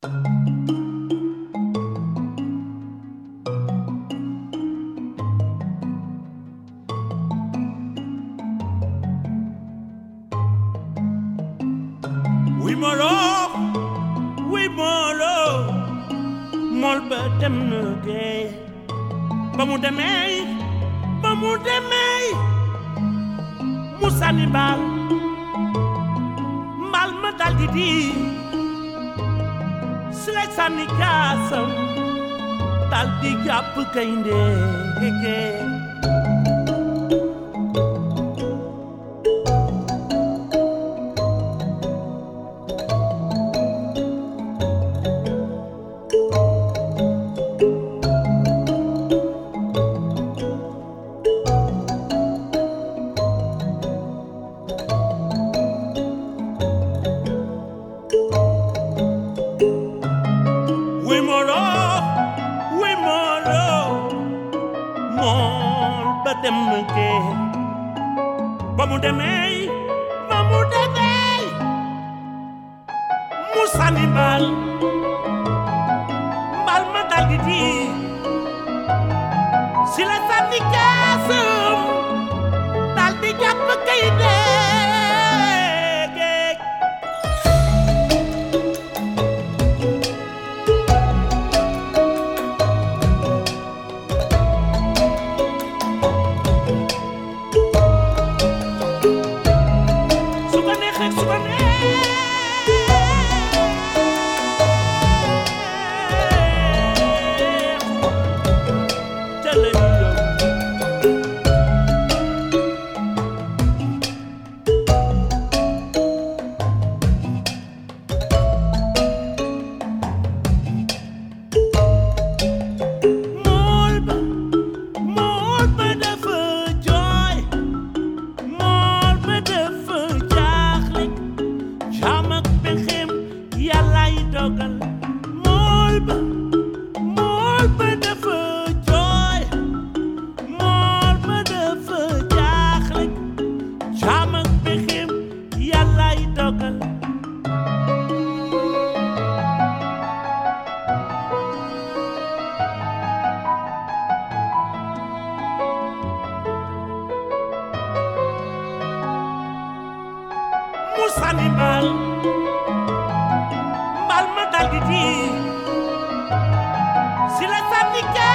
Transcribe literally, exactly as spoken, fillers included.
Oui molo, oui molo, mol ba dem na gay, ba mu demee, ba mu demee, mu sànni mbaal, mbaal ma daldi di, si la sànni kaasam, daldi jàpp gaynde gege. Dem ke ba mu demee ba mu demee mu sànni mbaal mbaal ma daldi di si la sànni kaasam daldi jàpp gaynde sànni mbaal mbaal ma daldi di si la sànni